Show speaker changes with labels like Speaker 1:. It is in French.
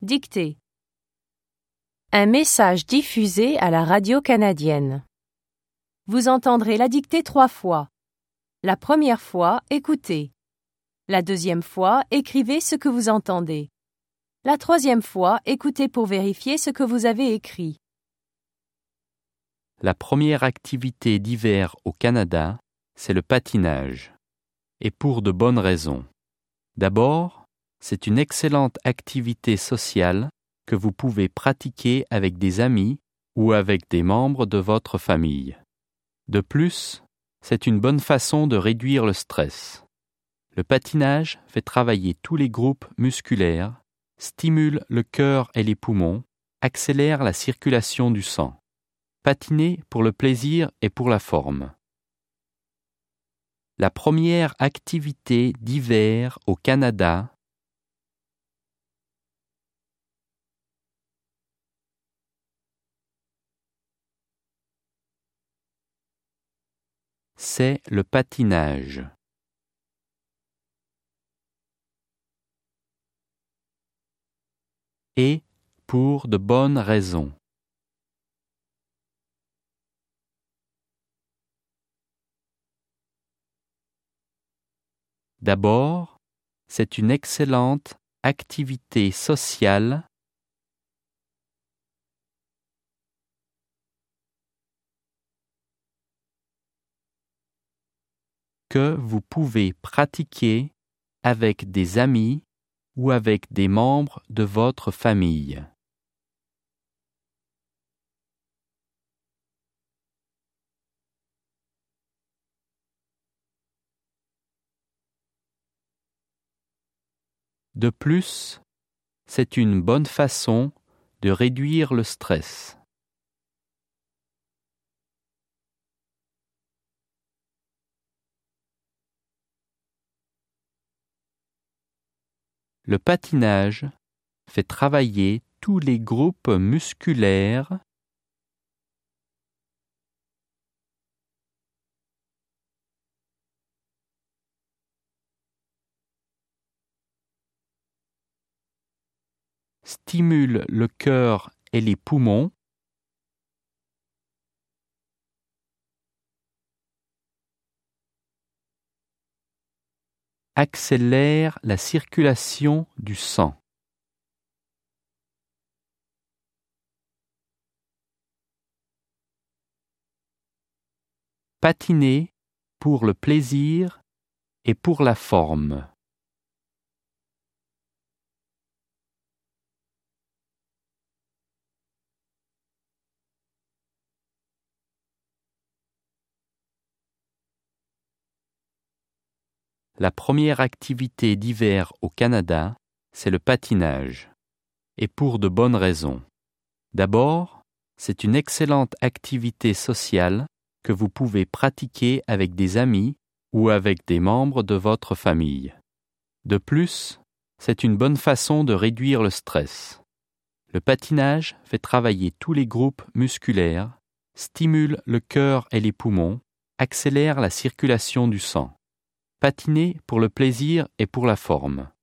Speaker 1: Dictée. Un message diffusé à la radio canadienne. Vous entendrez la dictée 3 fois. La première fois, écoutez. La deuxième fois, écrivez ce que vous entendez. La troisième fois, écoutez pour vérifier ce que vous avez écrit.
Speaker 2: La première activité d'hiver au Canada, c'est le patinage. Et pour de bonnes raisons. D'abord, c'est une excellente activité sociale que vous pouvez pratiquer avec des amis ou avec des membres de votre famille. De plus, c'est une bonne façon de réduire le stress. Le patinage fait travailler tous les groupes musculaires, stimule le cœur et les poumons, accélère la circulation du sang. Patiner pour le plaisir et pour la forme. La première activité d'hiver au Canada, c'est le patinage. Et pour de bonnes raisons. D'abord, c'est une excellente activité sociale que vous pouvez pratiquer avec des amis ou avec des membres de votre famille. De plus, c'est une bonne façon de réduire le stress. Le patinage fait travailler tous les groupes musculaires stimule le cœur et les poumons, accélère la circulation du sang. Patiner pour le plaisir et pour la forme. La première activité d'hiver au Canada, c'est le patinage. Et pour de bonnes raisons. D'abord, c'est une excellente activité sociale que vous pouvez pratiquer avec des amis ou avec des membres de votre famille. De plus, c'est une bonne façon de réduire le stress. Le patinage fait travailler tous les groupes musculaires, stimule le cœur et les poumons, accélère la circulation du sang. Patiner pour le plaisir et pour la forme.